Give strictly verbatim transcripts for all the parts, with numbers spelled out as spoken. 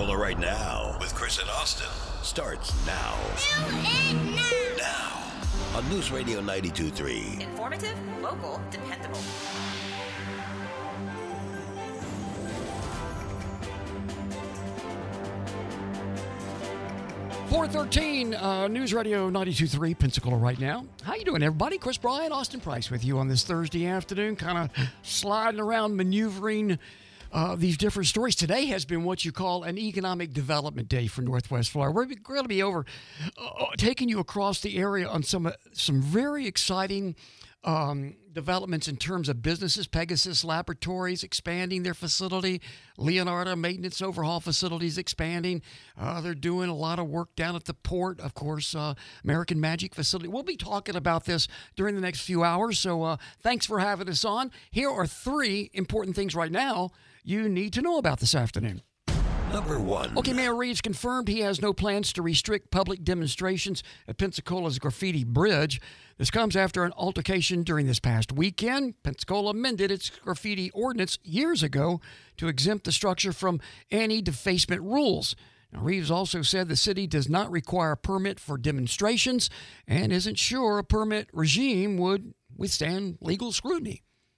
Pensacola right now with Chris and Austin starts now. Do it now. Now on News Radio ninety-two point three. Informative, local, dependable. four thirteen, uh, News Radio ninety-two point three, Pensacola right now. How you doing, everybody? Chris Bryant, Austin Price with you on this Thursday afternoon, kind of sliding around, maneuvering uh, these different stories. Today has been what you call an economic development day for Northwest Florida. We're going to be over uh, taking you across the area on some, uh, some very exciting Um, developments in terms of businesses. Pegasus Laboratories expanding their facility. Leonardo Maintenance Overhaul Facilities expanding. Uh, they're doing a lot of work down at the port. Of course, uh, American Magic Facility. We'll be talking about this during the next few hours, so uh, thanks for having us on. Here are three important things right now you need to know about this afternoon. Number one. Okay, Mayor Reeves confirmed he has no plans to restrict public demonstrations at Pensacola's Graffiti Bridge. This comes after an altercation during this past weekend. Pensacola amended its graffiti ordinance years ago to exempt the structure from anti-defacement rules. Now, Reeves also said the city does not require a permit for demonstrations and isn't sure a permit regime would withstand legal scrutiny.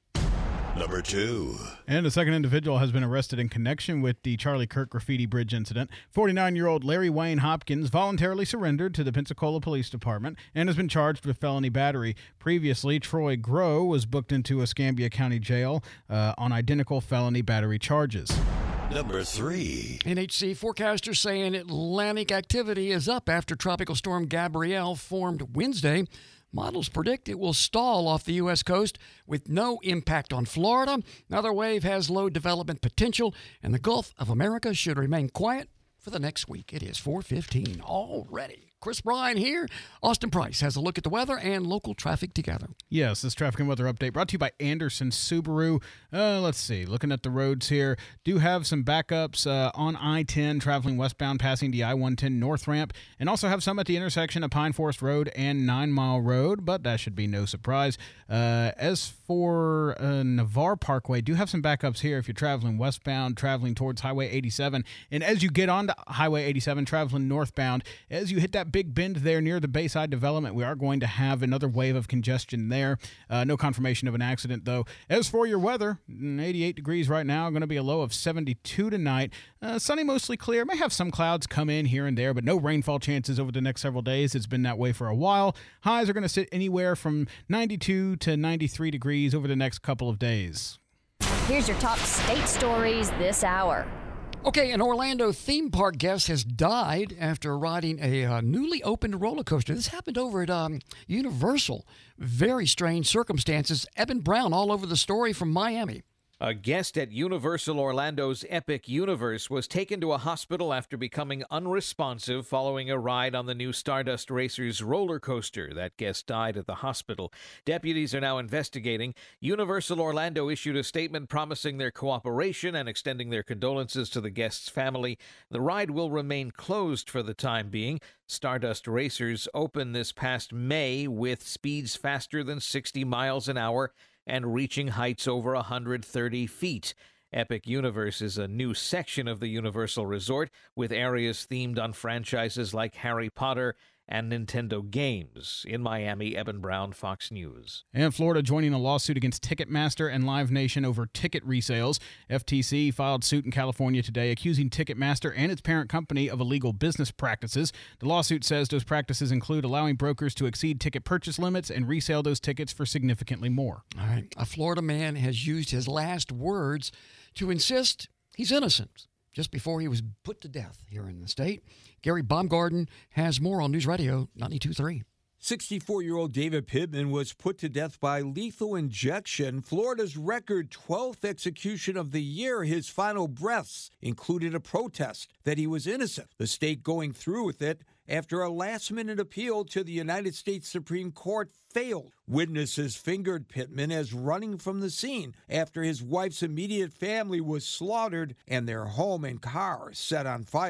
Number two. And a second individual has been arrested in connection with the Charlie Kirk Graffiti Bridge incident. forty-nine-year-old Larry Wayne Hopkins voluntarily surrendered to the Pensacola Police Department and has been charged with felony battery. Previously, Troy Groh was booked into Escambia County Jail uh, on identical felony battery charges. Number three. N H C forecasters saying Atlantic activity is up after Tropical Storm Gabrielle formed Wednesday. Models predict it will stall off the U S coast with no impact on Florida. Another wave has low development potential, and the Gulf of America should remain quiet for the next week. It is four fifteen already. Chris Bryant here. Austin Price has a look at the weather and local traffic together. Yes, this traffic and weather update brought to you by Anderson Subaru. Uh, let's see. Looking at the roads here, do have some backups uh, on I ten traveling westbound passing the I one ten North Ramp, and also have some at the intersection of Pine Forest Road and Nine Mile Road, but that should be no surprise. Uh, as for uh, Navarre Parkway, do have some backups here if you're traveling westbound, traveling towards Highway eighty-seven. And as you get onto Highway eighty-seven, traveling northbound, as you hit that big bend there near the Bayside development, we are going to have another wave of congestion there. Uh, no confirmation of an accident, though. As for your weather, eighty-eight degrees right now, going to be a low of seventy-two tonight. Uh, sunny, mostly clear. May have some clouds come in here and there, but no rainfall chances over the next several days. It's been that way for a while. Highs are going to sit anywhere from ninety-two to ninety-three degrees over the next couple of days. Here's your top state stories this hour. Okay, an Orlando theme park guest has died after riding a uh, newly opened roller coaster. This happened over at um, Universal. Very strange circumstances. Eben Brown all over the story from Miami. A guest at Universal Orlando's Epic Universe was taken to a hospital after becoming unresponsive following a ride on the new Stardust Racers roller coaster. That guest died at the hospital. Deputies are now investigating. Universal Orlando issued a statement promising their cooperation and extending their condolences to the guest's family. The ride will remain closed for the time being. Stardust Racers opened this past May with speeds faster than sixty miles an hour and reaching heights over one hundred thirty feet. Epic Universe is a new section of the Universal Resort with areas themed on franchises like Harry Potter and Nintendo games. In Miami, Eben Brown, Fox News. And Florida joining a lawsuit against Ticketmaster and Live Nation over ticket resales. F T C filed suit in California today accusing Ticketmaster and its parent company of illegal business practices. The lawsuit says those practices include allowing brokers to exceed ticket purchase limits and resell those tickets for significantly more. All right. A Florida man has used his last words to insist he's innocent just before he was put to death here in the state. Gary Baumgarten has more on News Radio ninety-two point three. sixty-four-year-old David Pittman was put to death by lethal injection. Florida's record twelfth execution of the year. His final breaths included a protest that he was innocent. The state going through with it after a last-minute appeal to the United States Supreme Court failed. Witnesses fingered Pittman as running from the scene after his wife's immediate family was slaughtered and their home and car set on fire.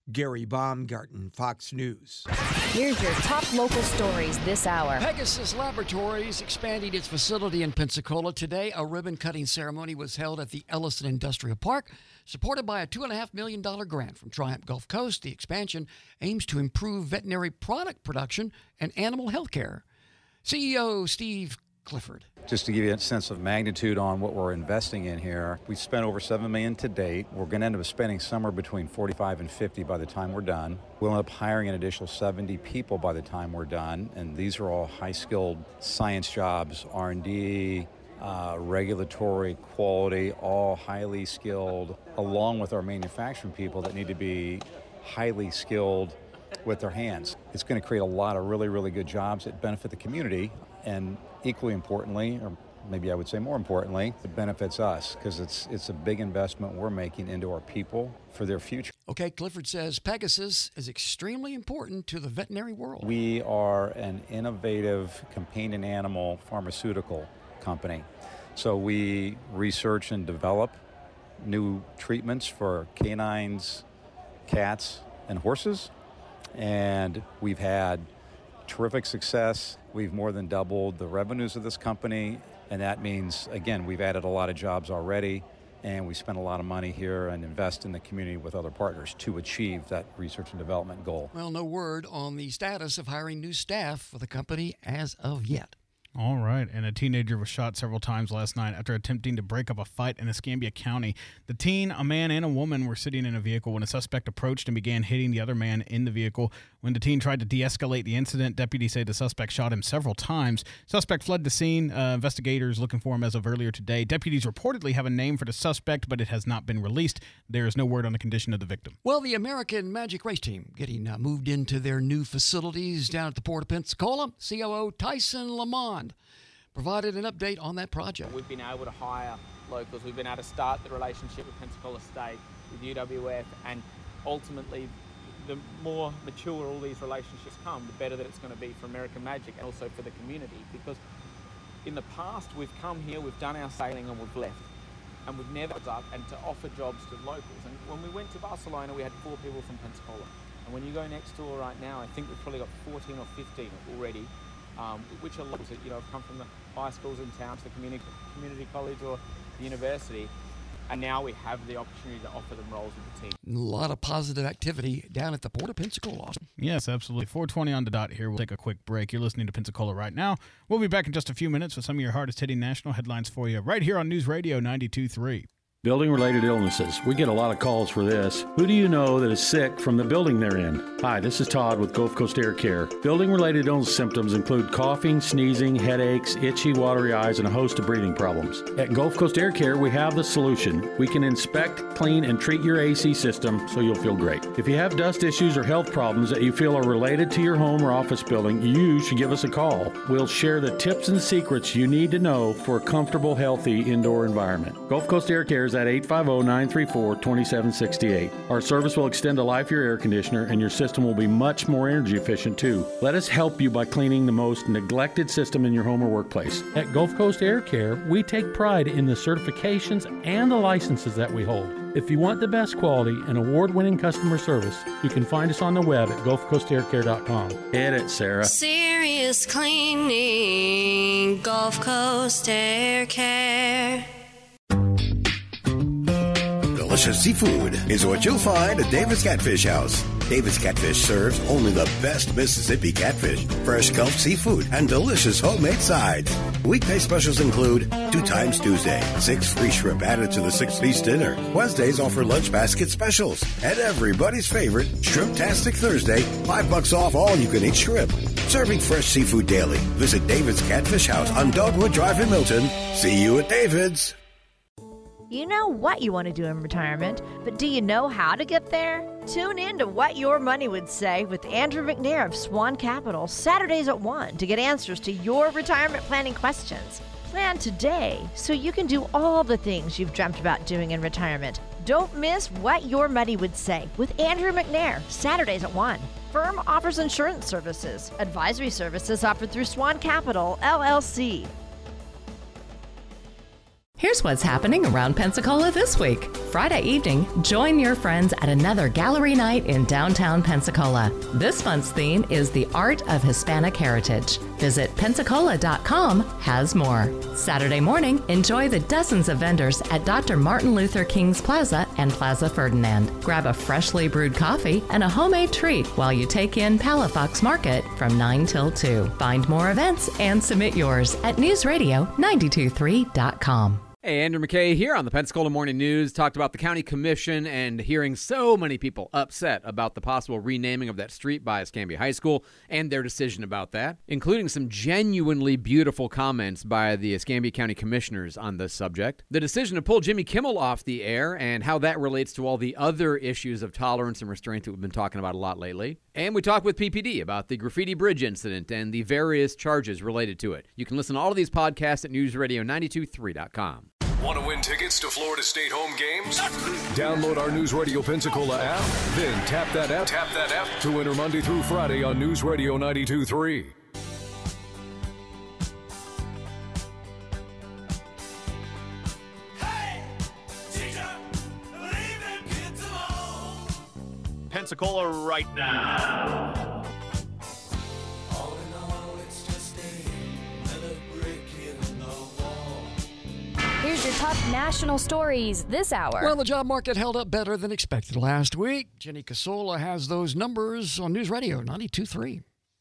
Gary Baumgarten, Fox News. Here's your top local stories this hour. Pegasus Laboratories expanding its facility in Pensacola. Today, a ribbon-cutting ceremony was held at the Ellison Industrial Park, supported by a two point five million dollars grant from Triumph Gulf Coast. The expansion aims to improve veterinary product production and animal health care. C E O Steve Clifford. Just to give you a sense of magnitude on what we're investing in here, we've spent over seven million dollars to date. We're going to end up spending somewhere between forty-five and fifty by the time we're done. We'll end up hiring an additional seventy people by the time we're done, and these are all high-skilled science jobs, R and D, uh, regulatory, quality, all highly skilled, along with our manufacturing people that need to be highly skilled with their hands. It's going to create a lot of really, really good jobs that benefit the community, and equally importantly, or maybe I would say more importantly, it benefits us because it's it's a big investment we're making into our people for their future. Okay, Clifford says Pegasus is extremely important to the veterinary world. We are an innovative companion animal pharmaceutical company. So we research and develop new treatments for canines, cats, and horses. And we've had terrific success. We've more than doubled the revenues of this company, and that means, again, we've added a lot of jobs already, and we spent a lot of money here and invest in the community with other partners to achieve that research and development goal. Well, no word on the status of hiring new staff for the company as of yet. All right, and a teenager was shot several times last night after attempting to break up a fight in Escambia County. The teen, a man and a woman, were sitting in a vehicle when a suspect approached and began hitting the other man in the vehicle. When the teen tried to de-escalate the incident, deputies say the suspect shot him several times. Suspect fled the scene. Uh, investigators looking for him as of earlier today. Deputies reportedly have a name for the suspect, but it has not been released. There is no word on the condition of the victim. Well, the American Magic Race Team getting uh, moved into their new facilities down at the Port of Pensacola. C O O Tyson Lamond provided an update on that project. We've been able to hire locals. We've been able to start the relationship with Pensacola State, with U W F, and ultimately, the more mature all these relationships come, the better that it's going to be for American Magic and also for the community. Because in the past, we've come here, we've done our sailing, and we've left. And we've never up and to offer jobs to locals. And when we went to Barcelona, we had four people from Pensacola. And when you go next door right now, I think we've probably got fourteen or fifteen already. Um, which are locals that you know have come from the high schools in town to the community community college or the university, and now we have the opportunity to offer them roles with the team. A lot of positive activity down at the Port of Pensacola. Yes, absolutely. four twenty on the dot here. We'll take a quick break. You're listening to Pensacola Right Now. We'll be back in just a few minutes with some of your hardest-hitting national headlines for you right here on News Radio ninety-two point three. Building-related illnesses. We get a lot of calls for this. Who do you know that is sick from the building they're in? Hi, this is Todd with Gulf Coast Air Care. Building-related illness symptoms include coughing, sneezing, headaches, itchy, watery eyes, and a host of breathing problems. At Gulf Coast Air Care, we have the solution. We can inspect, clean, and treat your A C system so you'll feel great. If you have dust issues or health problems that you feel are related to your home or office building, you should give us a call. We'll share the tips and secrets you need to know for a comfortable, healthy indoor environment. Gulf Coast Air Care is at eight five zero, nine three four, two seven six eight. Our service will extend the life of your air conditioner, and your system will be much more energy efficient too. Let us help you by cleaning the most neglected system in your home or workplace. At Gulf Coast Air Care, we take pride in the certifications and the licenses that we hold. If you want the best quality and award-winning customer service, you can find us on the web at gulf coast air care dot com. Hit it, Sarah. Serious cleaning, Gulf Coast Air Care. Delicious seafood is what you'll find at David's Catfish House. David's Catfish serves only the best Mississippi catfish, fresh Gulf seafood, and delicious homemade sides. Weekday specials include two times Tuesday, six free shrimp added to the six-piece dinner. Wednesdays offer lunch basket specials. And everybody's favorite, Shrimptastic Thursday, five bucks off all you-can-eat shrimp. Serving fresh seafood daily. Visit David's Catfish House on Dogwood Drive in Milton. See you at David's. You know what you want to do in retirement, but do you know how to get there? Tune in to What Your Money Would Say with Andrew McNair of Swan Capital, Saturdays at one, to get answers to your retirement planning questions. Plan today so you can do all the things you've dreamt about doing in retirement. Don't miss What Your Money Would Say with Andrew McNair, Saturdays at one. Firm offers insurance services. Advisory services offered through Swan Capital, L L C. Here's what's happening around Pensacola this week. Friday evening, join your friends at another gallery night in downtown Pensacola. This month's theme is the art of Hispanic heritage. Visit Pensacola dot com has more. Saturday morning, enjoy the dozens of vendors at Doctor Martin Luther King's Plaza and Plaza Ferdinand. Grab a freshly brewed coffee and a homemade treat while you take in Palafox Market from nine till two. Find more events and submit yours at news radio nine two three dot com. Hey, Andrew McKay here on the Pensacola Morning News. Talked about the county commission and hearing so many people upset about the possible renaming of that street by Escambia High School and their decision about that, including some genuinely beautiful comments by the Escambia County commissioners on this subject. The decision to pull Jimmy Kimmel off the air and how that relates to all the other issues of tolerance and restraint that we've been talking about a lot lately. And we talked with P P D about the Graffiti Bridge incident and the various charges related to it. You can listen to all of these podcasts at news radio nine two three dot com. Want to win tickets to Florida State home games? Download our News Radio Pensacola app, then tap that app, tap that app to enter Monday through Friday on News Radio ninety-two point three. Hey, teacher, leave them kids alone. Pensacola right now. Here's your top national stories this hour. Well, the job market held up better than expected last week. Jenny Casola has those numbers on News Radio ninety-two point three.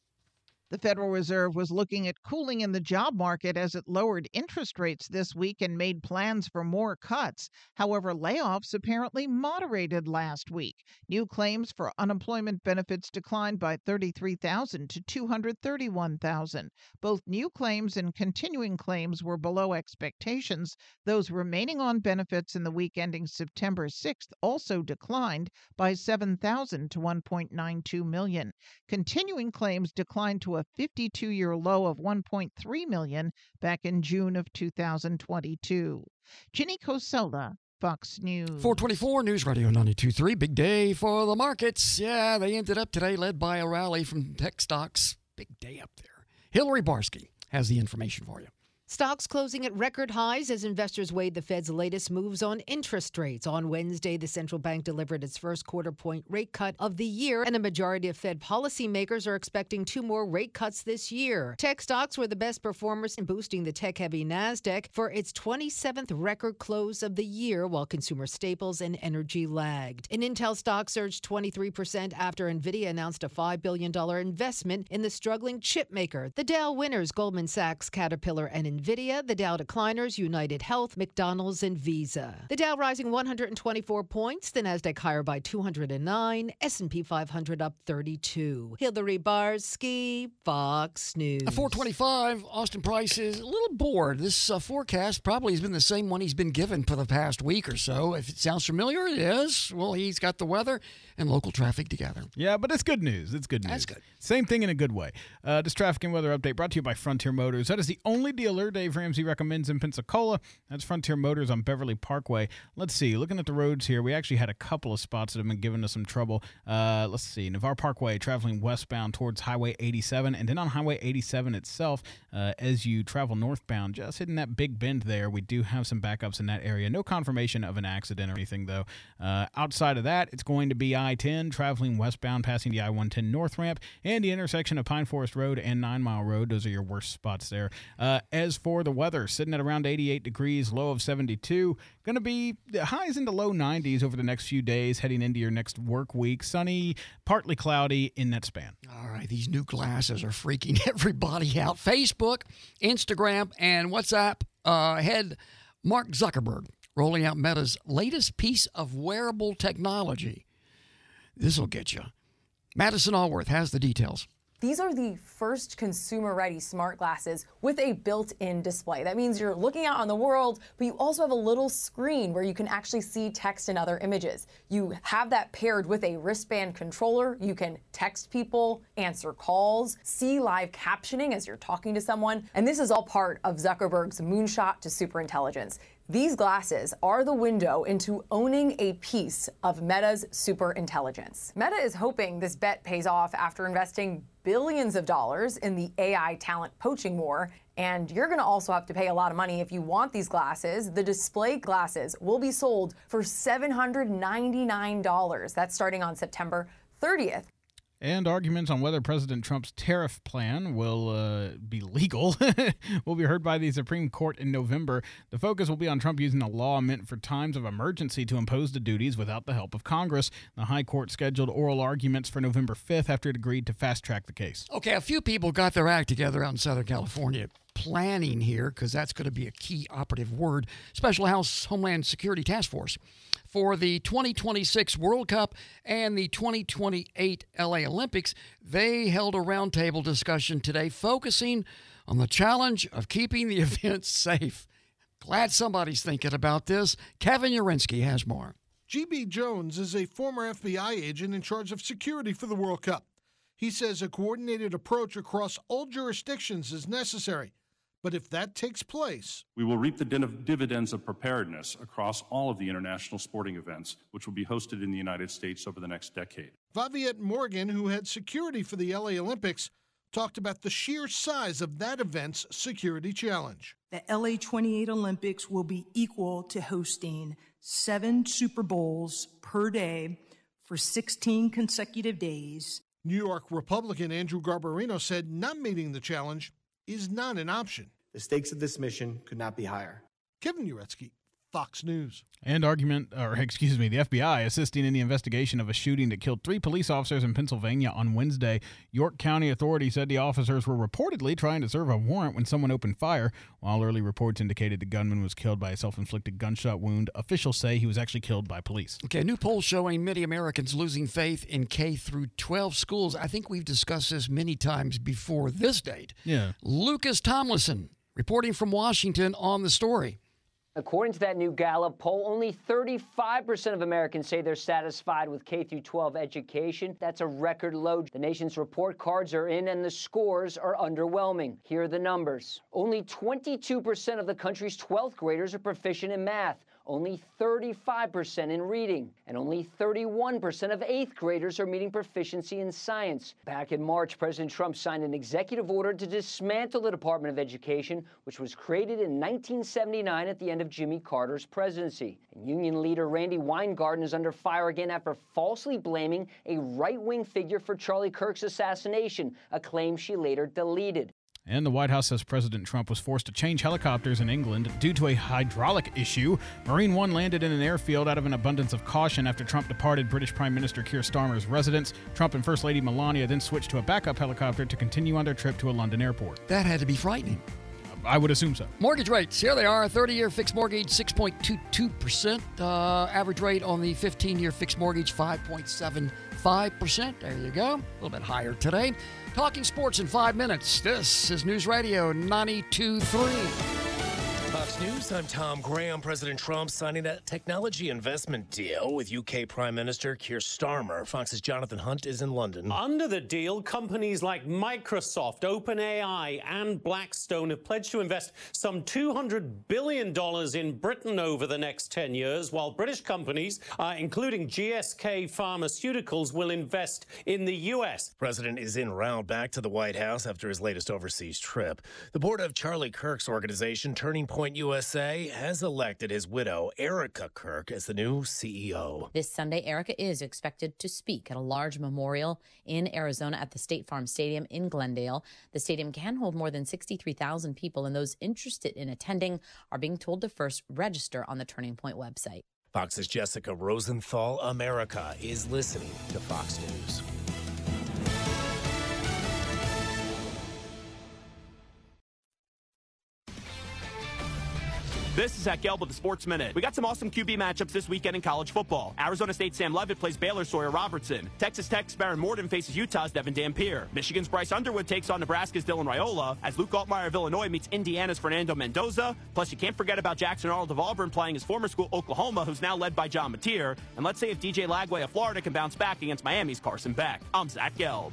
The Federal Reserve was looking at cooling in the job market as it lowered interest rates this week and made plans for more cuts. However, layoffs apparently moderated last week. New claims for unemployment benefits declined by thirty-three thousand to two hundred thirty-one thousand. Both new claims and continuing claims were below expectations. Those remaining on benefits in the week ending September sixth also declined by seven thousand to one point nine two million. Continuing claims declined to a fifty-two-year low of one point three million back in June of two thousand twenty-two. Ginny Cosola, Fox News. four twenty-four News Radio ninety-two point three. Big day for the markets. Yeah, they ended up today led by a rally from tech stocks. Big day up there. Hillary Barsky has the information for you. Stocks closing at record highs as investors weighed the Fed's latest moves on interest rates. On Wednesday, the central bank delivered its first quarter-point rate cut of the year, and a majority of Fed policymakers are expecting two more rate cuts this year. Tech stocks were the best performers in boosting the tech-heavy NASDAQ for its twenty-seventh record close of the year, while consumer staples and energy lagged. And Intel stock surged twenty-three percent after NVIDIA announced a five billion dollars investment in the struggling chip maker. The Dow winners, Goldman Sachs, Caterpillar, and NVIDIA. The Dow decliners, United Health, McDonald's, and Visa. The Dow rising one hundred twenty-four points, the NASDAQ higher by two hundred nine, S and P five hundred up thirty-two. Hillary Barsky, Fox News. At four twenty-five, Austin Price is a little bored. This uh, forecast probably has been the same one he's been given for the past week or so. If it sounds familiar, it is. Well, he's got the weather and local traffic together. Yeah, but it's good news. It's good news. That's good. Same thing in a good way. Uh, this traffic and weather update brought to you by Frontier Motors. That is the only dealer Dave Ramsey recommends in Pensacola. That's Frontier Motors on Beverly Parkway. Let's see. Looking at the roads here, we actually had a couple of spots that have been giving us some trouble. Uh, let's see. Navarre Parkway traveling westbound towards Highway eighty-seven, and then on Highway eighty-seven itself, uh, as you travel northbound, just hitting that big bend there, we do have some backups in that area. No confirmation of an accident or anything, though. Uh, outside of that, it's going to be I ten traveling westbound, passing the I one ten north ramp and the intersection of Pine Forest Road and Nine Mile Road. Those are your worst spots there. Uh, as for the weather, sitting at around eighty-eight degrees, low of seventy-two. Going to be highs into low nineties over the next few days, heading into your next work week. Sunny, partly cloudy in that span. All right, these new glasses are freaking everybody out. Facebook, Instagram, and WhatsApp uh, head Mark Zuckerberg rolling out Meta's latest piece of wearable technology. This will get you. Madison Allworth has the details. These are the first consumer-ready smart glasses with a built-in display. That means you're looking out on the world, but you also have a little screen where you can actually see text and other images. You have that paired with a wristband controller. You can text people, answer calls, see live captioning as you're talking to someone. And this is all part of Zuckerberg's moonshot to superintelligence. These glasses are the window into owning a piece of Meta's superintelligence. Meta is hoping this bet pays off after investing billions of dollars in the A I talent poaching war. And you're going to also have to pay a lot of money if you want these glasses. The display glasses will be sold for seven hundred ninety-nine dollars. That's starting on September thirtieth. And arguments on whether President Trump's tariff plan will uh, be legal will be heard by the Supreme Court in November. The focus will be on Trump using a law meant for times of emergency to impose the duties without the help of Congress. The High Court scheduled oral arguments for November fifth after it agreed to fast-track the case. Okay, a few people got their act together out in Southern California. Planning here, because that's going to be a key operative word. Special House Homeland Security Task Force for the twenty twenty-six World Cup and the twenty twenty-eight L A Olympics. They held a roundtable discussion today focusing on the challenge of keeping the events safe. Glad somebody's thinking about this. Kevin Urinsky has more. G B. Jones is a former F B I agent in charge of security for the World Cup. He says a coordinated approach across all jurisdictions is necessary. But if that takes place, we will reap the dividends of preparedness across all of the international sporting events, which will be hosted in the United States over the next decade. Viviette Morgan, who had security for the L A Olympics, talked about the sheer size of that event's security challenge. The L A twenty-eight Olympics will be equal to hosting seven Super Bowls per day for sixteen consecutive days. New York Republican Andrew Garbarino said not meeting the challenge is not an option. The stakes of this mission could not be higher. Kevin Uretsky, Fox News. And argument, or excuse me, the F B I assisting in the investigation of a shooting that killed three police officers in Pennsylvania on Wednesday. York County authorities said the officers were reportedly trying to serve a warrant when someone opened fire. While early reports indicated the gunman was killed by a self-inflicted gunshot wound, officials say he was actually killed by police. Okay, a new poll showing many Americans losing faith in K through twelve schools. I think we've discussed this many times before this date. Yeah. Lucas Tomlinson reporting from Washington on the story. According to that new Gallup poll, only thirty-five percent of Americans say they're satisfied with K through twelve education. That's a record low. The nation's report cards are in and the scores are underwhelming. Here are the numbers. Only twenty-two percent of the country's twelfth graders are proficient in math. Only thirty-five percent in reading, and only thirty-one percent of eighth graders are meeting proficiency in science. Back in March, President Trump signed an executive order to dismantle the Department of Education, which was created in nineteen seventy-nine at the end of Jimmy Carter's presidency. And union leader Randy Weingarten is under fire again after falsely blaming a right-wing figure for Charlie Kirk's assassination, a claim she later deleted. And the White House says President Trump was forced to change helicopters in England due to a hydraulic issue. Marine One landed in an airfield out of an abundance of caution after Trump departed British Prime Minister Keir Starmer's residence. Trump and First Lady Melania then switched to a backup helicopter to continue on their trip to a London airport. That had to be frightening. I would assume so. Mortgage rates, here they are. thirty-year fixed mortgage, six point two two percent. Uh, average rate on the fifteen-year fixed mortgage, five point seven five percent. There you go. A little bit higher today. Talking sports in five minutes. This is News Radio ninety-two point three. Fox News, I'm Tom Graham. President Trump signing a technology investment deal with U K Prime Minister Keir Starmer. Fox's Jonathan Hunt is in London. Under the deal, companies like Microsoft, OpenAI, and Blackstone have pledged to invest some two hundred billion dollars in Britain over the next ten years, while British companies, uh, including G S K Pharmaceuticals, will invest in the U S. President is en route back to the White House after his latest overseas trip. The board of Charlie Kirk's organization, Turning Point U S A, has elected his widow, Erica Kirk, as the new C E O. This Sunday, Erica is expected to speak at a large memorial in Arizona at the State Farm Stadium in Glendale. The stadium can hold more than sixty-three thousand people, and those interested in attending are being told to first register on the Turning Point website. Fox's Jessica Rosenthal. America is listening to Fox News. This is Zach Gelb with the Sports Minute. We got some awesome Q B matchups this weekend in college football. Arizona State's Sam Levitt plays Baylor's Sawyer Robertson. Texas Tech's Baron Morton faces Utah's Devin Dampier. Michigan's Bryce Underwood takes on Nebraska's Dylan Raiola, as Luke Altmaier of Illinois meets Indiana's Fernando Mendoza. Plus, you can't forget about Jackson Arnold of Auburn playing his former school Oklahoma, who's now led by John Mateer. And let's see if D J Lagway of Florida can bounce back against Miami's Carson Beck. I'm Zach Gelb.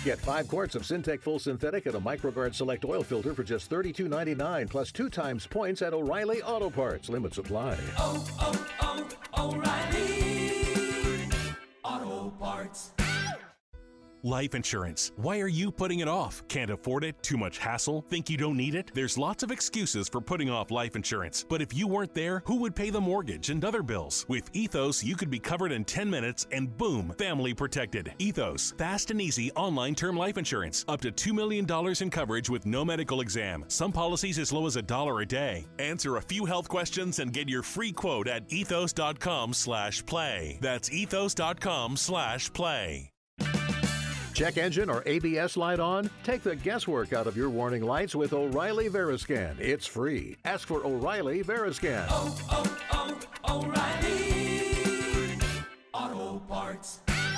Get five quarts of Syntec Full Synthetic and a MicroGuard Select Oil Filter for just thirty-two ninety-nine, plus two times points at O'Reilly Auto Parts. Limits apply. Oh, oh, oh, O'Reilly Auto Parts. Life insurance. Why are you putting it off? Can't afford it? Too much hassle? Think you don't need it? There's lots of excuses for putting off life insurance. But if you weren't there, who would pay the mortgage and other bills? With Ethos, you could be covered in ten minutes and boom, family protected. Ethos, fast and easy online term life insurance. Up to two million dollars in coverage with no medical exam. Some policies as low as a dollar a day. Answer a few health questions and get your free quote at ethos.com slash play. That's ethos.com slash play. Check engine or A B S light on? Take the guesswork out of your warning lights with O'Reilly Veriscan. It's free. Ask for O'Reilly Veriscan. Oh, oh, oh, O'Reilly Auto Parts.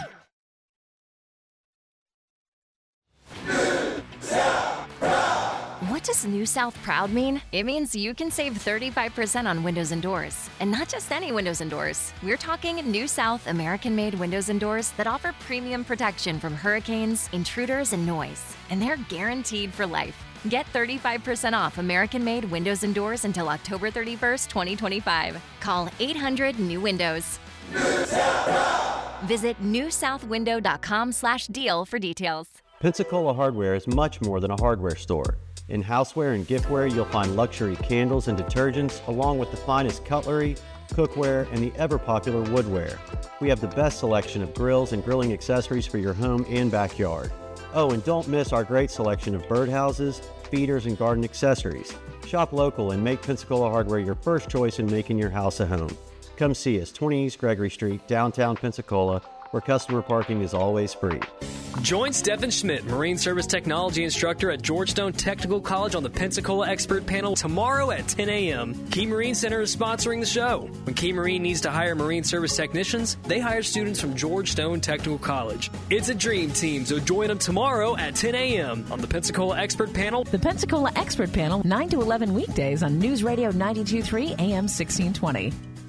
What does New South Proud mean? It means you can save thirty-five percent on windows and doors. And not just any windows and doors. We're talking New South American-made windows and doors that offer premium protection from hurricanes, intruders, and noise. And they're guaranteed for life. Get thirty-five percent off American-made windows and doors until October thirty-first, twenty twenty-five. Call eight hundred new windows. New South Proud! Visit new south window dot com slash deal for details. Pensacola Hardware is much more than a hardware store. In houseware and giftware, you'll find luxury candles and detergents, along with the finest cutlery, cookware, and the ever-popular woodware. We have the best selection of grills and grilling accessories for your home and backyard. Oh, and don't miss our great selection of birdhouses, feeders, and garden accessories. Shop local and make Pensacola Hardware your first choice in making your house a home. Come see us, twenty East Gregory Street, downtown Pensacola, where customer parking is always free. Join Stephen Schmidt, Marine Service Technology Instructor at Georgetown Technical College on the Pensacola Expert Panel tomorrow at ten a.m. Key Marine Center is sponsoring the show. When Key Marine needs to hire Marine Service technicians, they hire students from Georgetown Technical College. It's a dream team, so join them tomorrow at ten a.m. on the Pensacola Expert Panel. The Pensacola Expert Panel, nine to eleven weekdays on News Radio ninety-two point three A M sixteen twenty.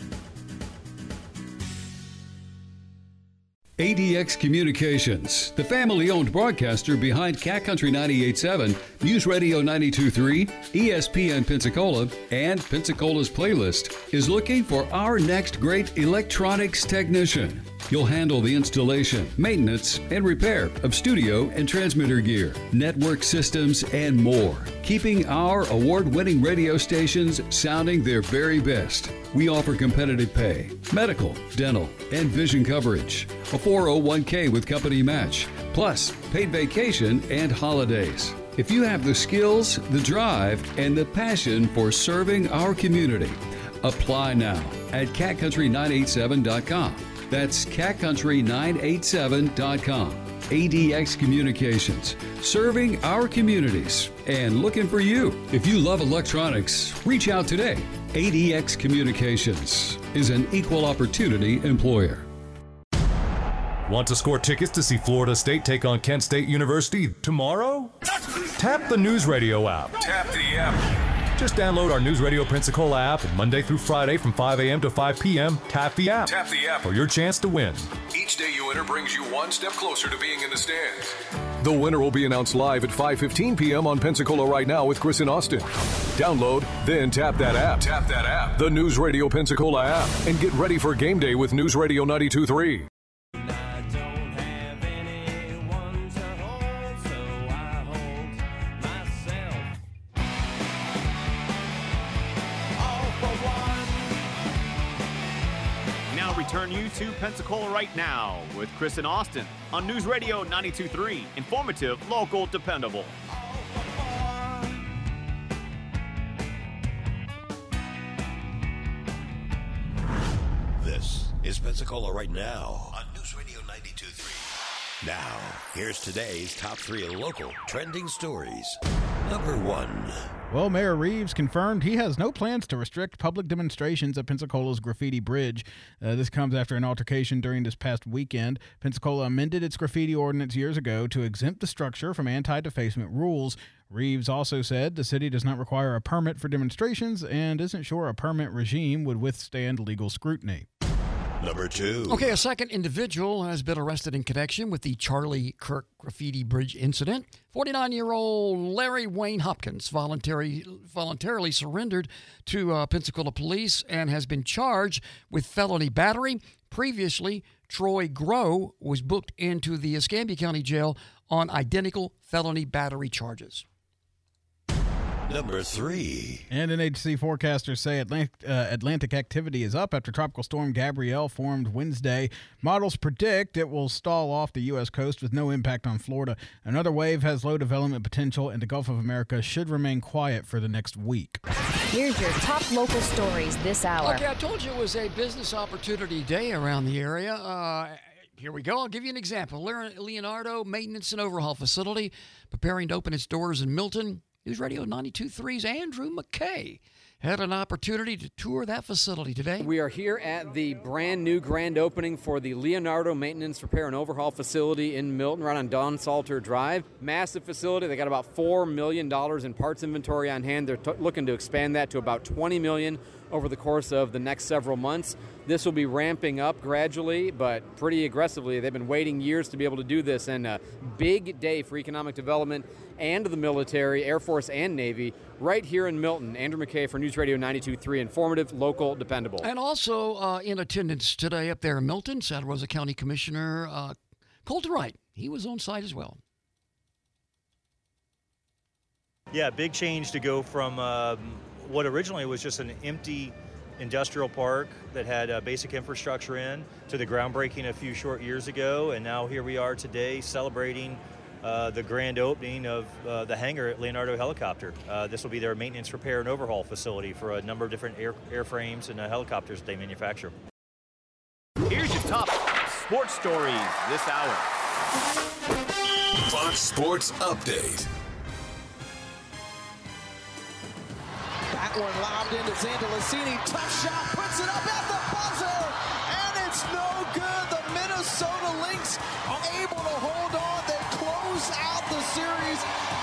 A D X Communications, the family-owned broadcaster behind Cat Country ninety-eight point seven, News Radio ninety-two point three, E S P N Pensacola, and Pensacola's Playlist, is looking for our next great electronics technician. You'll handle the installation, maintenance, and repair of studio and transmitter gear, network systems, and more, keeping our award-winning radio stations sounding their very best. We offer competitive pay, medical, dental, and vision coverage, a four oh one k with company match, plus paid vacation and holidays. If you have the skills, the drive, and the passion for serving our community, apply now at cat country nine eight seven dot com. That's cat country nine eight seven dot com. A D X Communications, serving our communities and looking for you. If you love electronics, reach out today. A D X Communications is an equal opportunity employer. Want to score tickets to see Florida State take on Kent State University tomorrow? Tap the News Radio app. Tap the app. Just download our News Radio Pensacola app, and Monday through Friday from five a.m. to five p.m., tap the app. Tap the app for your chance to win. Each day you enter brings you one step closer to being in the stands. The winner will be announced live at five fifteen p.m. on Pensacola Right Now with Chris and Austin. Download, then tap that app. Tap that app. The News Radio Pensacola app. And get ready for game day with News Radio ninety-two point three. Return you to Pensacola Right Now with Chris and Austin on News Radio ninety-two point three. Informative, local, dependable. This is Pensacola Right Now on News Radio ninety-two point three. Now, here's today's top three local trending stories. Number one. Well, Mayor Reeves confirmed he has no plans to restrict public demonstrations at Pensacola's Graffiti Bridge. Uh, this comes after an altercation during this past weekend. Pensacola amended its graffiti ordinance years ago to exempt the structure from anti-defacement rules. Reeves also said the city does not require a permit for demonstrations and isn't sure a permit regime would withstand legal scrutiny. Number two. Okay, a second individual has been arrested in connection with the Charlie Kirk graffiti bridge incident. forty-nine-year-old Larry Wayne Hopkins voluntary, voluntarily surrendered to uh, Pensacola police and has been charged with felony battery. Previously, Troy Grow was booked into the Escambia County Jail on identical felony battery charges. Number three. And N H C forecasters say Atlantic, uh, Atlantic activity is up after Tropical Storm Gabrielle formed Wednesday. Models predict it will stall off the U S coast with no impact on Florida. Another wave has low development potential, and the Gulf of America should remain quiet for the next week. Here's your top local stories this hour. Okay, I told you it was a business opportunity day around the area. Uh, Here we go. I'll give you an example. Leonardo Maintenance and Overhaul Facility preparing to open its doors in Milton. News Radio ninety-two point three's Andrew McKay had an opportunity to tour that facility today. We are here at the brand new grand opening for the Leonardo Maintenance, Repair, and Overhaul Facility in Milton, right on Don Salter Drive. Massive facility. They got about four million dollars in parts inventory on hand. They're t- looking to expand that to about twenty million dollars over the course of the next several months. This will be ramping up gradually, but pretty aggressively. They've been waiting years to be able to do this, and a big day for economic development and the military, Air Force, and Navy right here in Milton. Andrew McKay for News Radio ninety-two point three, informative, local, dependable. And also uh, in attendance today up there in Milton, Santa Rosa County Commissioner uh, Colton Wright. He was on site as well. Yeah, big change to go from um, what originally was just an empty industrial park that had uh, basic infrastructure in to the groundbreaking a few short years ago, and now here we are today celebrating uh, the grand opening of uh, the hangar at Leonardo Helicopter. Uh, this will be their maintenance, repair, and overhaul facility for a number of different air, airframes and uh, helicopters that they manufacture. Here's your top sports stories this hour. Fox Sports Update. That one lobbed into Zandalicini. Tough shot, puts it up at the buzzer, and it's no good. The Minnesota Lynx are able to hold on. They close out the series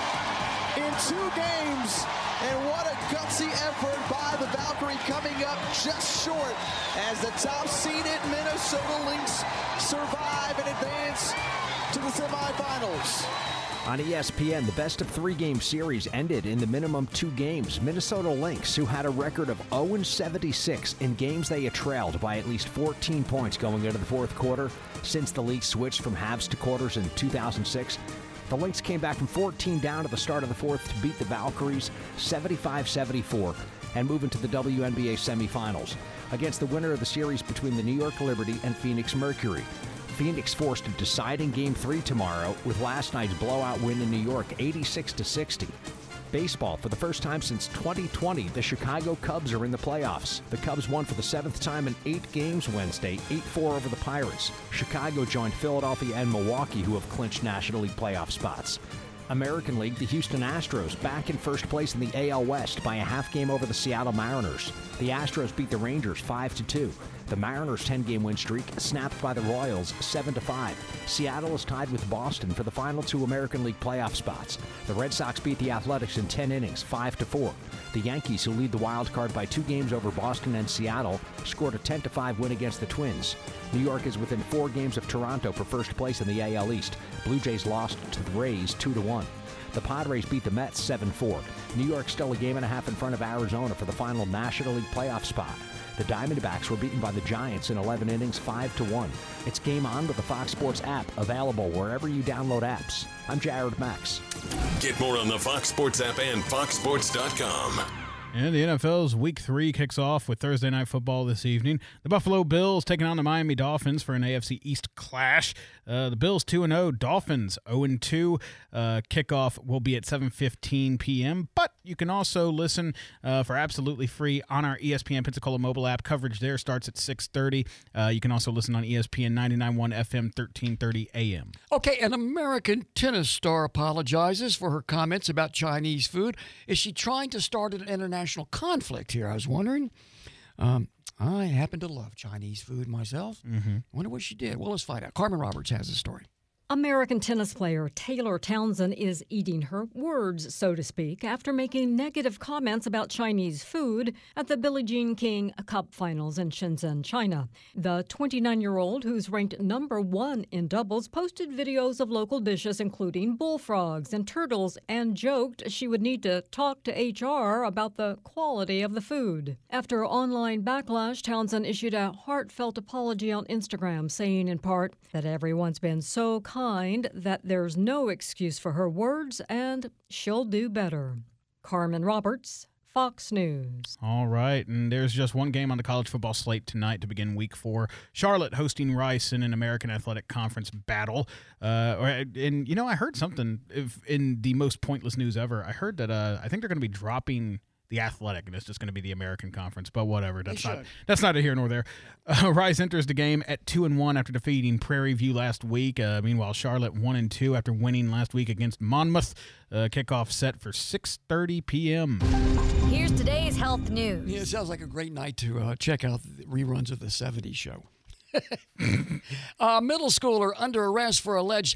in two games, and what a gutsy effort by the Valkyrie, coming up just short as the top-seeded Minnesota Lynx survive and advance to the semifinals. On E S P N, the best-of-three-game series ended in the minimum two games. Minnesota Lynx, who had a record of oh and seventy-six in games they had trailed by at least fourteen points going into the fourth quarter since the league switched from halves to quarters in two thousand six. The Lynx came back from fourteen down at the start of the fourth to beat the Valkyries seventy-five seventy-four and move into the W N B A semifinals against the winner of the series between the New York Liberty and Phoenix Mercury. Phoenix forced a deciding Game three tomorrow with last night's blowout win in New York, eighty-six to sixty. Baseball, for the first time since twenty twenty, the Chicago Cubs are in the playoffs. The Cubs won for the seventh time in eight games Wednesday, eight four over the Pirates. Chicago joined Philadelphia and Milwaukee, who have clinched National League playoff spots. American League, the Houston Astros back in first place in the A L West by a half game over the Seattle Mariners. The Astros beat the Rangers five to two. The Mariners' ten-game win streak snapped by the Royals seven to five. Seattle is tied with Boston for the final two American League playoff spots. The Red Sox beat the Athletics in ten innings, five to four. The Yankees, who lead the wild card by two games over Boston and Seattle, scored a ten to five win against the Twins. New York is within four games of Toronto for first place in the A L East. Blue Jays lost to the Rays two to one. The Padres beat the Mets seven four. New York still a game and a half in front of Arizona for the final National League playoff spot. The Diamondbacks were beaten by the Giants in eleven innings, five to one. It's Game On with the Fox Sports app, available wherever you download apps. I'm Jared Max. Get more on the Fox Sports app and fox sports dot com. And the N F L's Week three kicks off with Thursday Night Football this evening. The Buffalo Bills taking on the Miami Dolphins for an A F C East clash. Uh, the Bills two and oh, Dolphins oh and two. Uh, kickoff will be at seven fifteen p.m., but you can also listen uh, for absolutely free on our E S P N Pensacola mobile app. Coverage there starts at six thirty. Uh, you can also listen on E S P N ninety-nine point one F M, thirteen thirty A M. Okay, an American tennis star apologizes for her comments about Chinese food. Is she trying to start an international conflict here? I was wondering. Um, I happen to love Chinese food myself. Mm-hmm. Wonder what she did. Well, let's find out. Carmen Roberts has the story. American tennis player Taylor Townsend is eating her words, so to speak, after making negative comments about Chinese food at the Billie Jean King Cup Finals in Shenzhen, China. The twenty-nine-year-old, who's ranked number one in doubles, posted videos of local dishes including bullfrogs and turtles and joked she would need to talk to H R about the quality of the food. After online backlash, Townsend issued a heartfelt apology on Instagram, saying in part that everyone's been so kind that there's no excuse for her words and she'll do better. Carmen Roberts, Fox News. All right, and there's just one game on the college football slate tonight to begin week four. Charlotte hosting Rice in an American Athletic Conference battle. Uh, and, you know, I heard something if, in the most pointless news ever. I heard that uh, I think they're going to be dropping the Athletic, and it's just going to be the American Conference, but whatever. That's not that's neither here nor there. Uh, Rice enters the game at two and one after defeating Prairie View last week. Uh, meanwhile, Charlotte one and two after winning last week against Monmouth. Uh, kickoff set for six thirty p.m. Here's today's health news. Yeah, it sounds like a great night to uh, check out the reruns of the seventies show. A middle schooler under arrest for alleged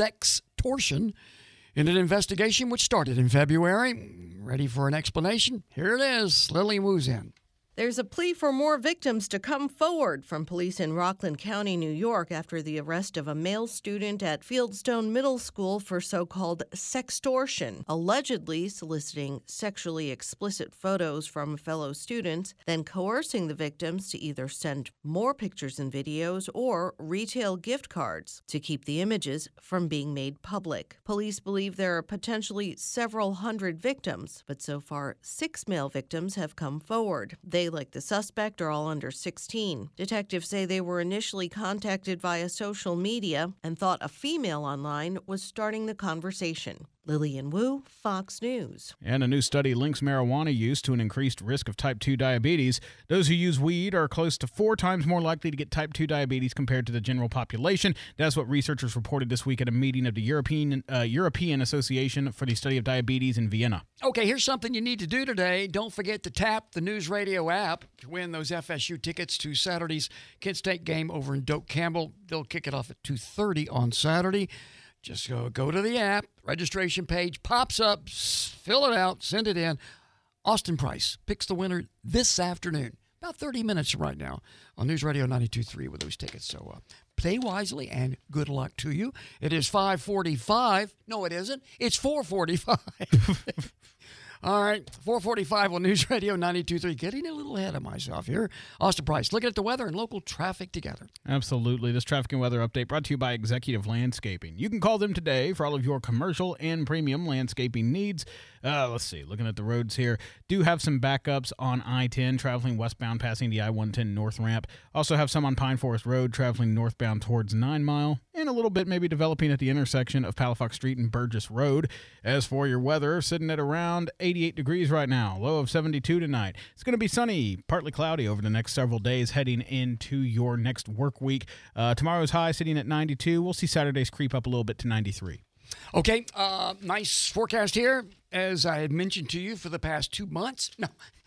sextortion in an investigation which started in February. Ready for an explanation? Here it is. Lily moves in. There's a plea for more victims to come forward from police in Rockland County, New York, after the arrest of a male student at Fieldstone Middle School for so-called sextortion, allegedly soliciting sexually explicit photos from fellow students, then coercing the victims to either send more pictures and videos or retail gift cards to keep the images from being made public. Police believe there are potentially several hundred victims, but so far six male victims have come forward. They, like the suspect, are all under sixteen. Detectives say they were initially contacted via social media and thought a female online was starting the conversation. Lillian Wu, Fox News. And a new study links marijuana use to an increased risk of type two diabetes. Those who use weed are close to four times more likely to get type two diabetes compared to the general population. That's what researchers reported this week at a meeting of the European uh, European Association for the Study of Diabetes in Vienna. Okay, here's something you need to do today. Don't forget to tap the News Radio app to win those F S U tickets to Saturday's Kent State game over in Doak Campbell. They'll kick it off at two thirty on Saturday. Just go, go to the app, registration page pops up, fill it out, send it in. Austin Price picks the winner this afternoon, about thirty minutes right now, on News Radio ninety-two point three with those tickets. So uh, play wisely and good luck to you. It is five forty-five. No, it isn't. It's four forty-five. All right, four forty-five on News Radio ninety-two point three. Getting a little ahead of myself here. Austin Price, looking at the weather and local traffic together. Absolutely. This traffic and weather update brought to you by Executive Landscaping. You can call them today for all of your commercial and premium landscaping needs. Uh, let's see, looking at the roads here. Do have some backups on I ten traveling westbound passing the I one ten north ramp. Also have some on Pine Forest Road traveling northbound towards Nine Mile. And a little bit maybe developing at the intersection of Palafox Street and Burgess Road. As for your weather, sitting at around eighty-eight degrees right now, low of seventy-two tonight. It's going to be sunny, partly cloudy over the next several days heading into your next work week. Uh, tomorrow's high sitting at ninety-two. We'll see Saturday's creep up a little bit to ninety-three. Okay, uh, nice forecast here. As I had mentioned to you for the past two months, no,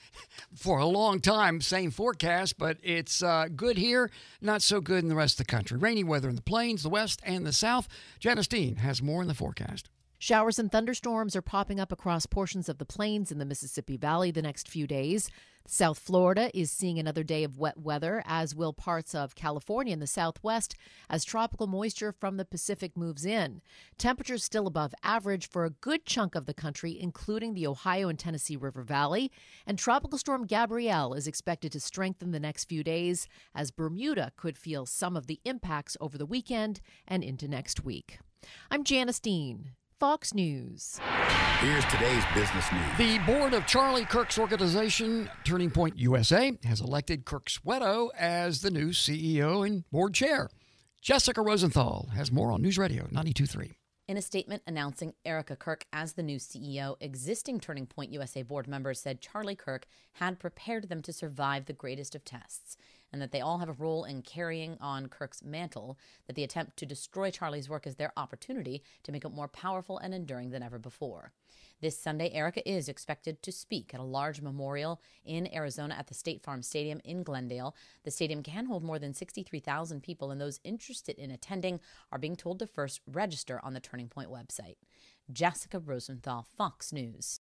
for a long time, same forecast, but it's uh, good here, not so good in the rest of the country. Rainy weather in the plains, the west, and the south. Janice Dean has more in the forecast. Showers and thunderstorms are popping up across portions of the plains in the Mississippi Valley the next few days. South Florida is seeing another day of wet weather, as will parts of California and the Southwest, as tropical moisture from the Pacific moves in. Temperatures still above average for a good chunk of the country, including the Ohio and Tennessee River Valley. And Tropical Storm Gabrielle is expected to strengthen the next few days, as Bermuda could feel some of the impacts over the weekend and into next week. I'm Janice Dean, Fox News. Here's today's business news. The board of Charlie Kirk's organization, Turning Point U S A, has elected Kirk Swedo as the new C E O and board chair. Jessica Rosenthal has more on News Radio ninety-two point three. In a statement announcing Erica Kirk as the new C E O, existing Turning Point U S A board members said Charlie Kirk had prepared them to survive the greatest of tests. and that they all have a role in carrying on Kirk's mantle, that the attempt to destroy Charlie's work is their opportunity to make it more powerful and enduring than ever before. This Sunday, Erica is expected to speak at a large memorial in Arizona at the State Farm Stadium in Glendale. The stadium can hold more than sixty-three thousand people, and those interested in attending are being told to first register on the Turning Point website. Jessica Rosenthal, Fox News.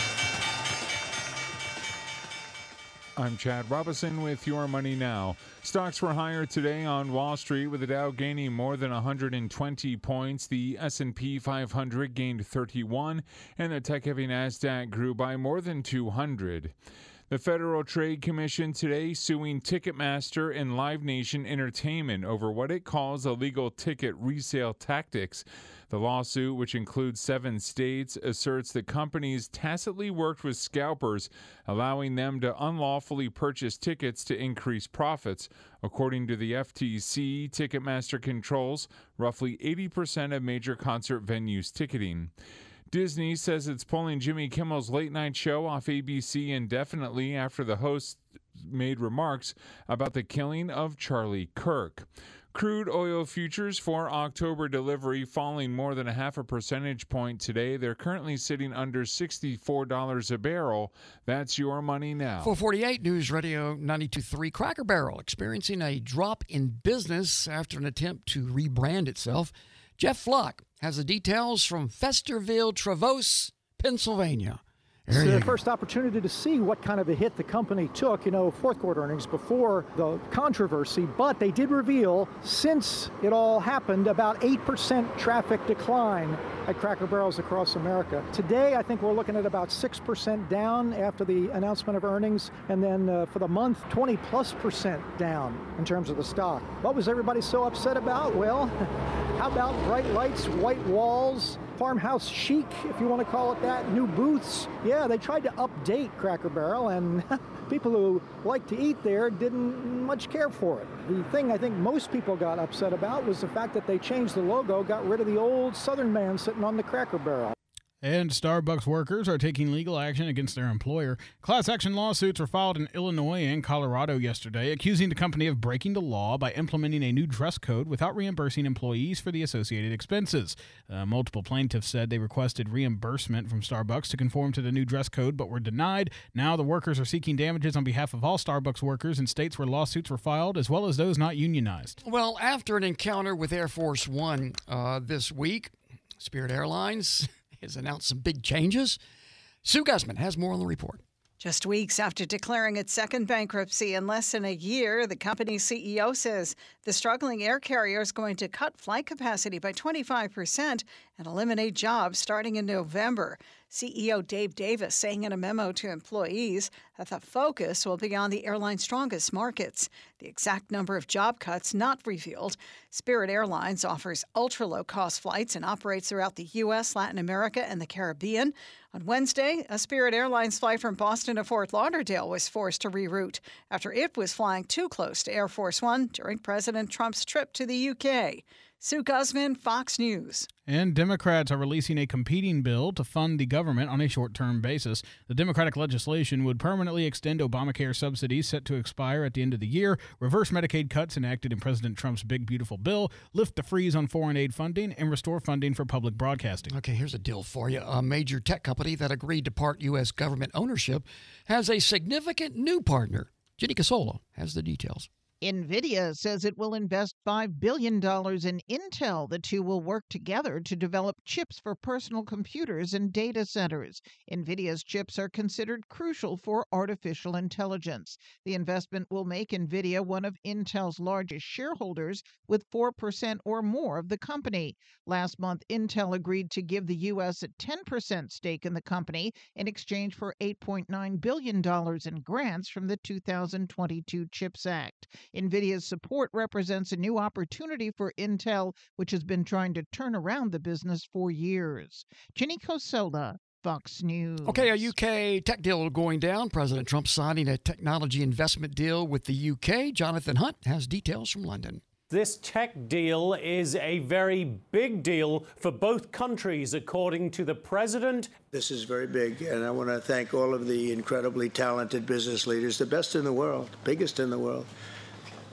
I'm Chad Robinson with Your Money Now. Stocks were higher today on Wall Street, with the Dow gaining more than one hundred twenty points. The S and P five hundred gained thirty-one, and the tech-heavy NASDAQ grew by more than two hundred. The Federal Trade Commission today suing Ticketmaster and Live Nation Entertainment over what it calls illegal ticket resale tactics. The lawsuit, which includes seven states, asserts that companies tacitly worked with scalpers, allowing them to unlawfully purchase tickets to increase profits. According to the F T C, Ticketmaster controls roughly eighty percent of major concert venues' ticketing. Disney says it's pulling Jimmy Kimmel's late night show off A B C indefinitely after the host made remarks about the killing of Charlie Kirk. Crude oil futures for October delivery falling more than a half a percentage point today. They're currently sitting under sixty-four dollars a barrel. That's Your Money Now. four forty-eight News Radio ninety-two point three. Cracker Barrel experiencing a drop in business after an attempt to rebrand itself. Jeff Flock has the details from Festerville, Trevose, Pennsylvania. It's the first opportunity to see what kind of a hit the company took, you know, fourth quarter earnings before the controversy. But they did reveal, since it all happened, about eight percent traffic decline at Cracker Barrels across America. Today, I think we're looking at about six percent down after the announcement of earnings. And then uh, for the month, twenty plus percent down in terms of the stock. What was everybody so upset about? Well, how about bright lights, white walls, farmhouse chic, if you want to call it that, new booths? Yeah, they tried to update Cracker Barrel, and people who like to eat there didn't much care for it. The thing I think most people got upset about was the fact that they changed the logo, got rid of the old Southern man sitting on the Cracker Barrel. And Starbucks workers are taking legal action against their employer. Class action lawsuits were filed in Illinois and Colorado yesterday, accusing the company of breaking the law by implementing a new dress code without reimbursing employees for the associated expenses. Uh, multiple plaintiffs said they requested reimbursement from Starbucks to conform to the new dress code, but were denied. Now the workers are seeking damages on behalf of all Starbucks workers in states where lawsuits were filed, as well as those not unionized. Well, after an encounter with Air Force One uh, this week, Spirit Airlines has announced some big changes. Sue Guzman has more on the report. Just weeks after declaring its second bankruptcy in less than a year, the company's C E O says the struggling air carrier is going to cut flight capacity by twenty-five percent and eliminate jobs starting in November. C E O Dave Davis saying in a memo to employees that the focus will be on the airline's strongest markets. The exact number of job cuts not revealed. Spirit Airlines offers ultra-low-cost flights and operates throughout the U S, Latin America, and the Caribbean. On Wednesday, a Spirit Airlines flight from Boston to Fort Lauderdale was forced to reroute after it was flying too close to Air Force One during President Trump's trip to the U K. Sue Guzman, Fox News. And Democrats are releasing a competing bill to fund the government on a short-term basis. The Democratic legislation would permanently extend Obamacare subsidies set to expire at the end of the year, reverse Medicaid cuts enacted in President Trump's Big Beautiful Bill, lift the freeze on foreign aid funding, and restore funding for public broadcasting. Okay, here's a deal for you. A major tech company that agreed to part U S government ownership has a significant new partner. Jenny Casola has the details. NVIDIA says it will invest five billion dollars in Intel. The two will work together to develop chips for personal computers and data centers. NVIDIA's chips are considered crucial for artificial intelligence. The investment will make NVIDIA one of Intel's largest shareholders, with four percent or more of the company. Last month, Intel agreed to give the U S a ten percent stake in the company in exchange for eight point nine billion dollars in grants from the two thousand twenty-two CHIPS Act. NVIDIA's support represents a new opportunity for Intel, which has been trying to turn around the business for years. Jenny Cosola, Fox News. Okay, a U K tech deal going down. President Trump signing a technology investment deal with the U K. Jonathan Hunt has details from London. This tech deal is a very big deal for both countries, according to the president. This is very big, and I want to thank all of the incredibly talented business leaders, the best in the world, biggest in the world,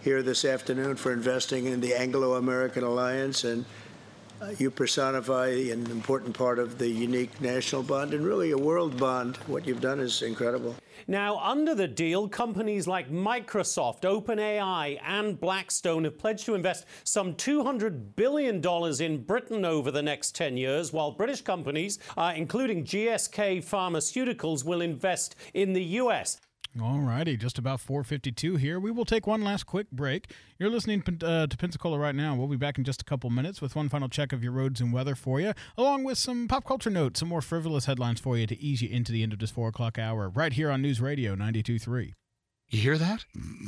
here this afternoon for investing in the Anglo-American Alliance, and uh, you personify an important part of the unique national bond and really a world bond. What you've done is incredible. Now, under the deal, companies like Microsoft, OpenAI, and Blackstone have pledged to invest some two hundred billion dollars in Britain over the next ten years, while British companies, uh, including G S K Pharmaceuticals, will invest in the U S. All righty, just about four fifty-two here. We will take one last quick break. You're listening uh, to Pensacola right now. We'll be back in just a couple minutes with one final check of your roads and weather for you, along with some pop culture notes, some more frivolous headlines for you to ease you into the end of this four o'clock hour, right here on News Radio ninety-two point three. You hear that?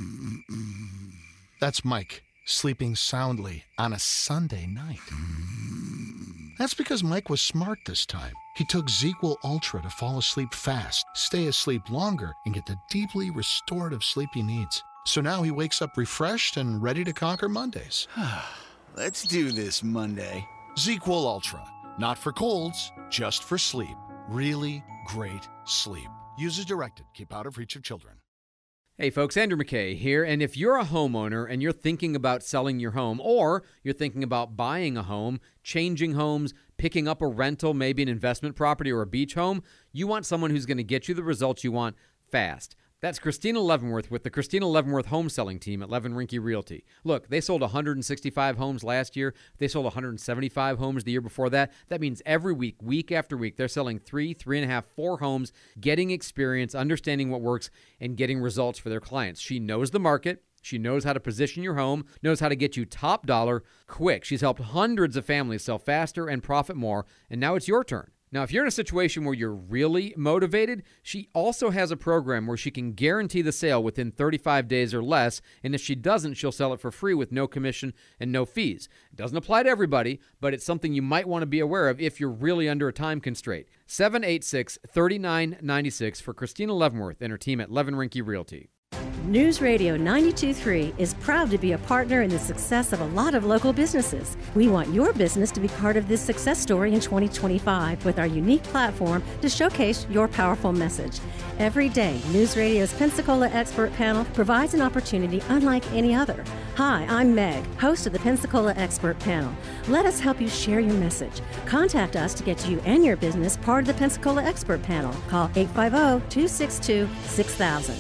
That's Mike sleeping soundly on a Sunday night. That's because Mike was smart this time. He took ZzzQuil Ultra to fall asleep fast, stay asleep longer, and get the deeply restorative sleep he needs. So now he wakes up refreshed and ready to conquer Mondays. Let's do this Monday. ZzzQuil Ultra. Not for colds, just for sleep. Really great sleep. Use as directed. Keep out of reach of children. Hey folks, Andrew McKay here, and if you're a homeowner and you're thinking about selling your home, or you're thinking about buying a home, changing homes, picking up a rental, maybe an investment property or a beach home, you want someone who's going to get you the results you want fast. That's Christina Leavenworth with the Christina Leavenworth Home Selling Team at Levin Rinke Realty. Look, they sold one hundred sixty-five homes last year. They sold one hundred seventy-five homes the year before that. That means every week, week after week, they're selling three, three and a half, four homes, getting experience, understanding what works, and getting results for their clients. She knows the market. She knows how to position your home, knows how to get you top dollar quick. She's helped hundreds of families sell faster and profit more, and now it's your turn. Now, if you're in a situation where you're really motivated, she also has a program where she can guarantee the sale within thirty-five days or less, and if she doesn't, she'll sell it for free with no commission and no fees. It doesn't apply to everybody, but it's something you might want to be aware of if you're really under a time constraint. seven eight six, three nine nine six for Christina Leavenworth and her team at Levin Rinke Realty. News Radio ninety-two point three is proud to be a partner in the success of a lot of local businesses. We want your business to be part of this success story in twenty twenty-five with our unique platform to showcase your powerful message. Every day, News Radio's Pensacola Expert Panel provides an opportunity unlike any other. Hi, I'm Meg, host of the Pensacola Expert Panel. Let us help you share your message. Contact us to get you and your business part of the Pensacola Expert Panel. Call eight five zero, two six two, six thousand.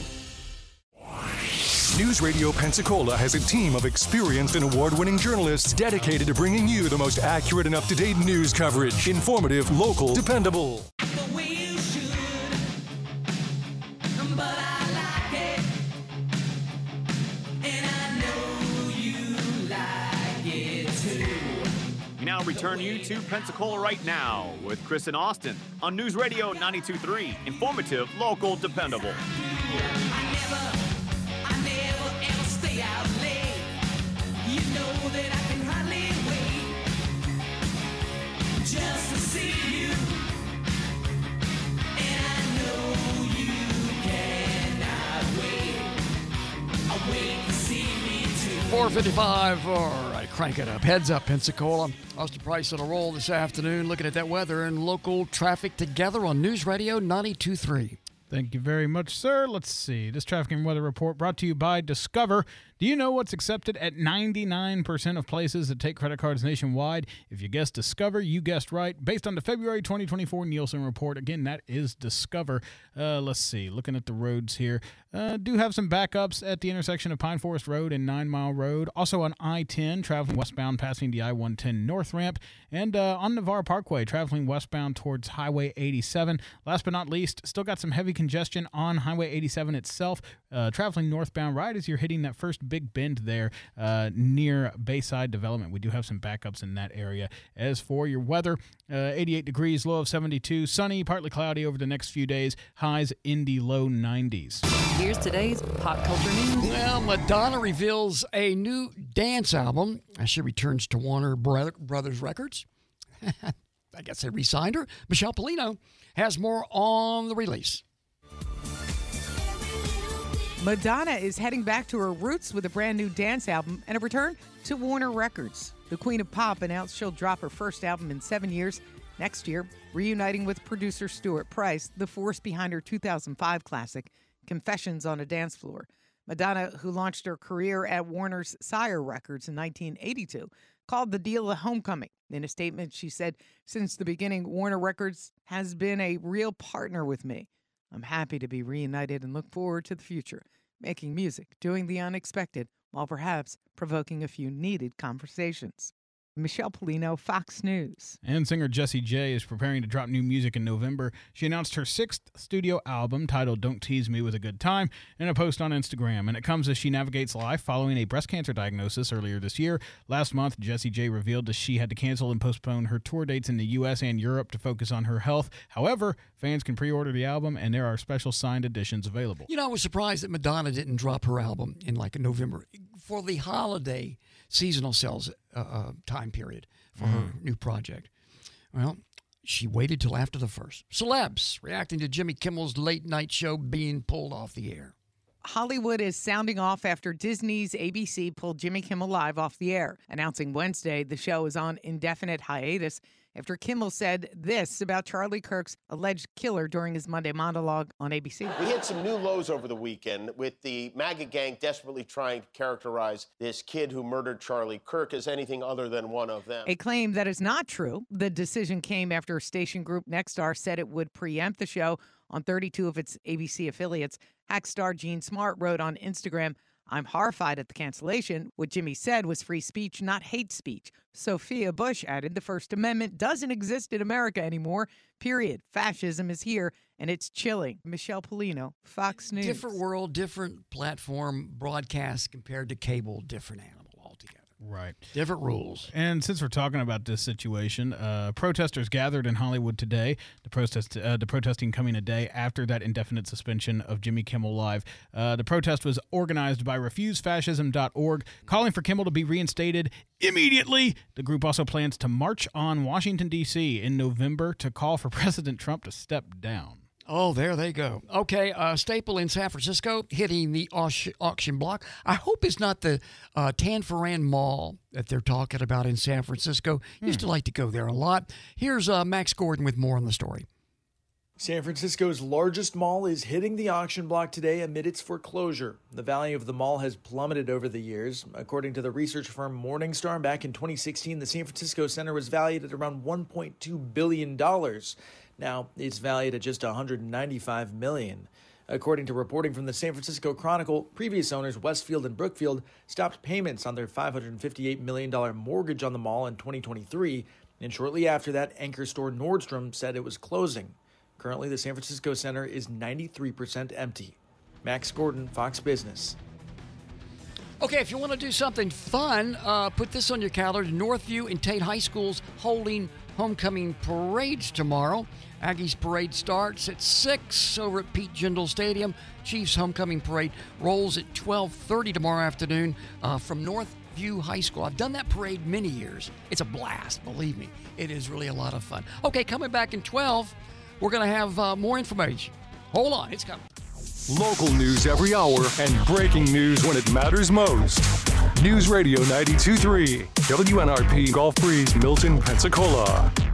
News Radio Pensacola has a team of experienced and award-winning journalists dedicated to bringing you the most accurate and up-to-date news coverage. Informative, local, dependable. We now return you to Pensacola Right Now with Chris and Austin on News Radio ninety-two point three. Informative, local, dependable. Out late. You know that I can hardly wait just to see you, and I know you cannot wait. I wait to see me too. four fifty-five. All right, crank it up. Heads up, Pensacola. Austin Price on a roll this afternoon, looking at that weather and local traffic together on News Radio ninety-two point three. Thank you very much, sir. Let's see. This traffic and weather report brought to you by Discover. Do you know what's accepted at ninety-nine percent of places that take credit cards nationwide? If you guessed Discover, you guessed right. Based on the February twenty twenty-four Nielsen report. Again, that is Discover. Uh, let's see. Looking at the roads here. Uh, do have some backups at the intersection of Pine Forest Road and Nine Mile Road. Also on I ten, traveling westbound passing the I one ten North Ramp. And uh, on Navarre Parkway, traveling westbound towards Highway eighty-seven. Last but not least, still got some heavy congestion on Highway eighty-seven itself. Uh, traveling northbound right as you're hitting that first big bend there uh, near Bayside Development. We do have some backups in that area. As for your weather, uh, eighty-eight degrees, low of seventy-two. Sunny, partly cloudy over the next few days. Highs in the low nineties. Here's today's pop culture news. Well, Madonna reveals a new dance album as she returns to Warner Brothers Records. I guess they re-signed her. Michelle Polino has more on the release. Madonna is heading back to her roots with a brand new dance album and a return to Warner Records. The Queen of Pop announced she'll drop her first album in seven years next year, reuniting with producer Stuart Price, the force behind her two thousand five classic, Confessions on a Dance Floor. Madonna, who launched her career at Warner's Sire Records in nineteen eighty-two, called the deal a homecoming. In a statement, she said, "Since the beginning, Warner Records has been a real partner with me. I'm happy to be reunited and look forward to the future, making music, doing the unexpected, while perhaps provoking a few needed conversations." Michelle Polino, Fox News. And singer Jessie J is preparing to drop new music in November. She announced her sixth studio album, titled Don't Tease Me with a Good Time, in a post on Instagram. And it comes as she navigates life following a breast cancer diagnosis earlier this year. Last month, Jessie J revealed that she had to cancel and postpone her tour dates in the U S and Europe to focus on her health. However, fans can pre-order the album, and there are special signed editions available. You know, I was surprised that Madonna didn't drop her album in like November for the holiday seasonal sales uh, uh, time period for mm. her new project. Well, she waited till after the first. Celebs reacting to Jimmy Kimmel's late night show being pulled off the air. Hollywood is sounding off after Disney's A B C pulled Jimmy Kimmel Live off the air, announcing Wednesday the show is on indefinite hiatus after Kimmel said this about Charlie Kirk's alleged killer during his Monday monologue on A B C. We hit some new lows over the weekend with the MAGA gang desperately trying to characterize this kid who murdered Charlie Kirk as anything other than one of them. A claim that is not true. The decision came after station group Nexstar said it would preempt the show on thirty-two of its A B C affiliates. Hack star Gene Smart wrote on Instagram, "I'm horrified at the cancellation. What Jimmy said was free speech, not hate speech." Sophia Bush added, "The First Amendment doesn't exist in America anymore, period. Fascism is here, and it's chilling." Michelle Polino, Fox News. Different world, different platform, broadcast compared to cable, different animal altogether. Right. Different rules. And since we're talking about this situation, uh, protesters gathered in Hollywood today. The protest, uh, the protesting coming a day after that indefinite suspension of Jimmy Kimmel Live. Uh, the protest was organized by refuse fascism dot org, calling for Kimmel to be reinstated immediately. The group also plans to march on Washington, D C in November to call for President Trump to step down. Oh, there they go. Okay, uh, Staple in San Francisco hitting the auction block. I hope it's not the uh, Tanforan Mall that they're talking about in San Francisco. Used Hmm. to like to go there a lot. Here's uh, Max Gordon with more on the story. San Francisco's largest mall is hitting the auction block today amid its foreclosure. The value of the mall has plummeted over the years. According to the research firm Morningstar, back in twenty sixteen, the San Francisco Center was valued at around one point two billion dollars. Now, it's valued at just one hundred ninety-five million dollars. According to reporting from the San Francisco Chronicle, previous owners Westfield and Brookfield stopped payments on their five hundred fifty-eight million dollars mortgage on the mall in twenty twenty-three, and shortly after that, anchor store Nordstrom said it was closing. Currently, the San Francisco Center is ninety-three percent empty. Max Gordon, Fox Business. Okay, if you want to do something fun, uh, put this on your calendar. Northview and Tate High Schools holding homecoming parades tomorrow. Aggies parade starts at six over at Pete Jindal Stadium. Chiefs homecoming parade rolls at twelve thirty tomorrow afternoon uh, from Northview High School. I've done that parade many years. It's a blast, believe me. It is really a lot of fun. Okay, coming back in twelve, we're going to have uh, more information. Hold on, it's coming. Local news every hour and breaking news when it matters most. News Radio ninety-two point three, W N R P Gulf Breeze, Milton, Pensacola.